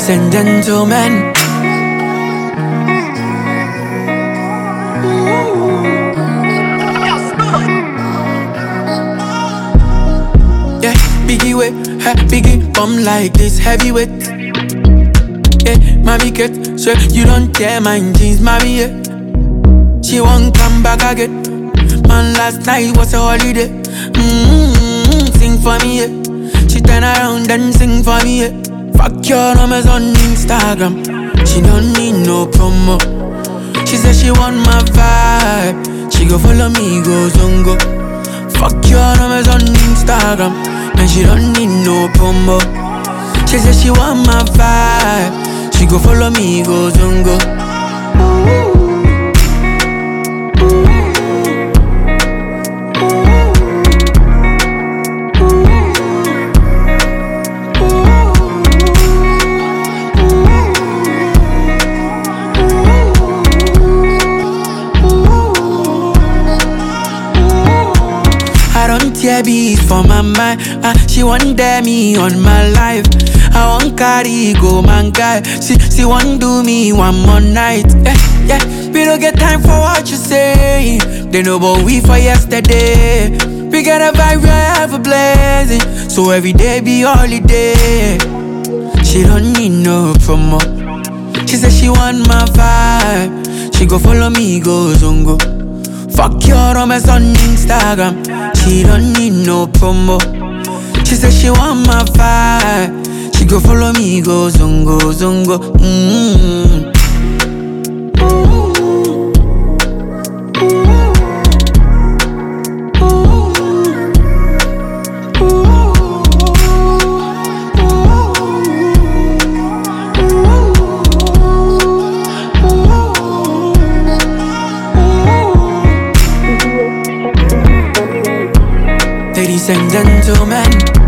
Ladies and gentlemen, yeah, biggie way, biggie bum like this heavyweight. Yeah, mommy get, sure you don't care my jeans, mommy, yeah. She won't come back again. Man, last night was a holiday. Sing for me, yeah. She turn around and sing for me, yeah. Fuck your numbers on Instagram. She don't need no promo. She said she want my vibe. She go follow me, go zongo. Fuck your numbers on Instagram. Man, she don't need no promo. She said she want my vibe. She go follow me, go zongo. Yeah, beats for my mind. She want dare me on my life. I want carry go man guy. She want do me one more night. Yeah, we don't get time for what you say. They know about we for yesterday. We got a vibe forever blazing, so every day be holiday. She don't need no promo. She said she want my vibe. She go follow me, go zongo. Fuck your romance on Instagram. She don't need no promo. She said she want my vibe. She go follow me, go zongo, zongo. Ladies and gentlemen,